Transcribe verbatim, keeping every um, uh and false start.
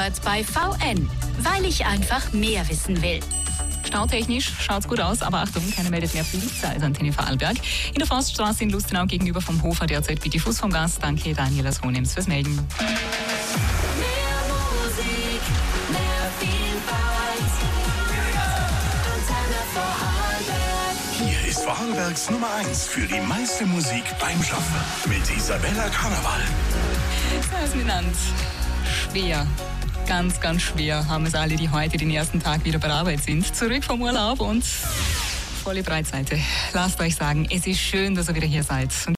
Vorfahrt bei V N, weil ich einfach mehr wissen will. Stautechnisch schaut's gut aus, aber Achtung, keiner meldet mehr Polizei als Antenne Vorarlberg. In der Forststraße in Lustenau gegenüber vom Hofer derzeit bitte Fuß vom Gas. Danke, Daniela Honems fürs Melden. Mehr Musik, mehr Vielfalt. Antenne Vorarlberg. Hier ist Vorarlbergs Nummer eins für die meiste Musik beim Schaffen. Mit Isabella Karneval. Das ist miteinander schwer. Ganz, ganz schwer haben es alle, die heute den ersten Tag wieder bei der Arbeit sind. Zurück vom Urlaub und volle Breitseite. Lasst euch sagen, es ist schön, dass ihr wieder hier seid.